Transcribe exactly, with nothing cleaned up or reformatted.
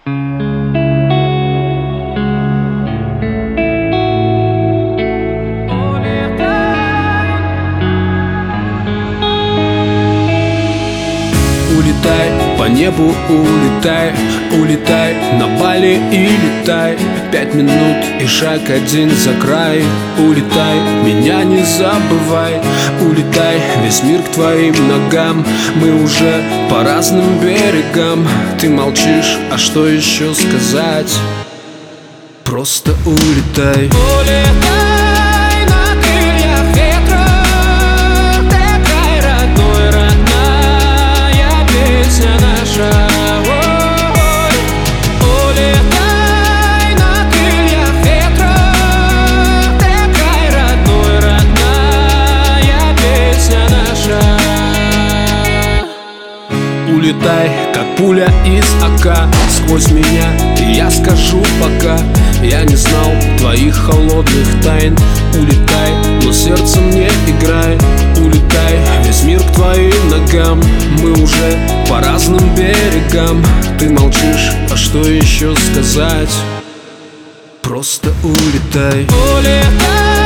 Улетай по небу, улетай, улетай на Бали и летай. Пять минут и шаг один за край. Улетай, меня не забывай. Улетай, весь мир к твоим ногам. Мы уже по разным берегам. Ты молчишь, а что еще сказать? Просто улетай. Улетай. Улетай, как пуля из ока, сквозь меня, и я скажу пока. Я не знал твоих холодных тайн. Улетай, но сердцем не играй. Улетай, весь мир к твоим ногам. Мы уже по разным берегам. Ты молчишь, а что еще сказать? Просто улетай. Улетай.